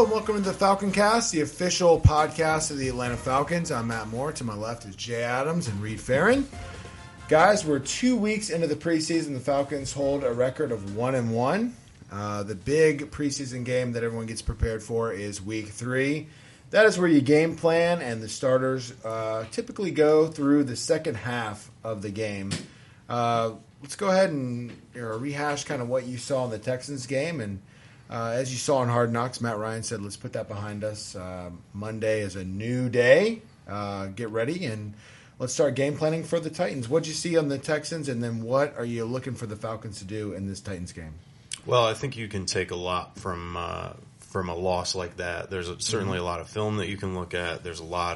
Hello and welcome to the Falcon Cast, the official podcast of the Atlanta Falcons. I'm Matt Moore. To my left is Jay Adams and Reed Farron. Guys, we're 2 weeks into the preseason. The Falcons hold a record of 1-1. The big preseason game that everyone gets prepared for is Week 3. That is where you game plan, and the starters typically go through the second half of the game. Let's go ahead and rehash kind of what you saw in the Texans game. And as you saw in Hard Knocks, Matt Ryan said, let's put that behind us. Monday is a new day. Get ready, and let's start game planning for the Titans. What did you see on the Texans, and then what are you looking for the Falcons to do in this Titans game? Well, I think you can take a lot from a loss like that. There's certainly a lot of film that you can look at. There's a lot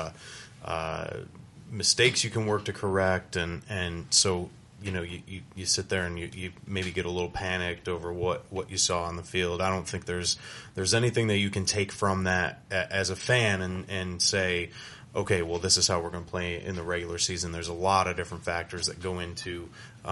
of mistakes you can work to correct, and so you sit there and you maybe get a little panicked over what you saw on the field. I don't think there's anything that you can take from that as a fan and say, okay, well, this is how we're going to play in the regular season. There's a lot of different factors that go into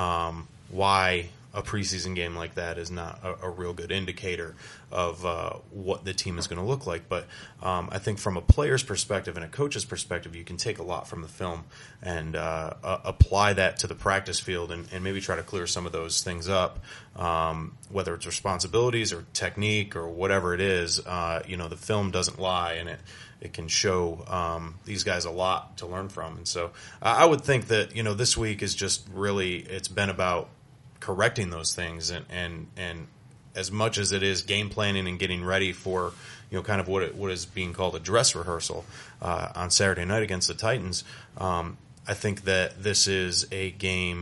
why a preseason game like that is not a real good indicator of what the team is going to look like. But I think from a player's perspective and a coach's perspective, you can take a lot from the film and apply that to the practice field and maybe try to clear some of those things up, whether it's responsibilities or technique or whatever it is. The film doesn't lie, and it can show these guys a lot to learn from. And so I would think that, this week is just really, it's been about correcting those things and as much as it is game planning and getting ready for kind of what is being called a dress rehearsal on Saturday night against the Titans. I think that this is a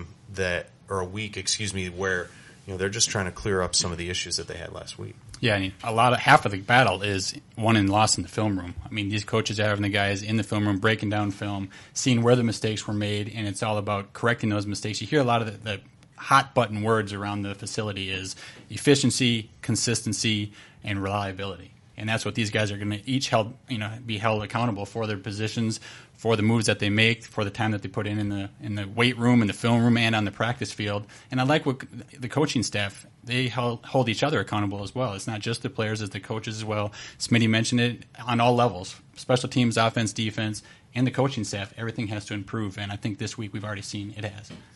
week where they're just trying to clear up some of the issues that they had last week. Yeah, I mean, half of the battle is won and lost in the film room. I mean, these coaches are having the guys in the film room breaking down film, seeing where the mistakes were made, and it's all about correcting those mistakes. You hear a lot of the hot button words around the facility is efficiency, consistency, and reliability. And that's what these guys are going to each be held accountable for their positions, for the moves that they make, for the time that they put in the weight room, in the film room, and on the practice field. And I like what the coaching staff, they hold each other accountable as well. It's not just the players, it's the coaches as well. Smitty mentioned it on all levels, special teams, offense, defense, and the coaching staff. Everything has to improve, and I think this week we've already seen it has.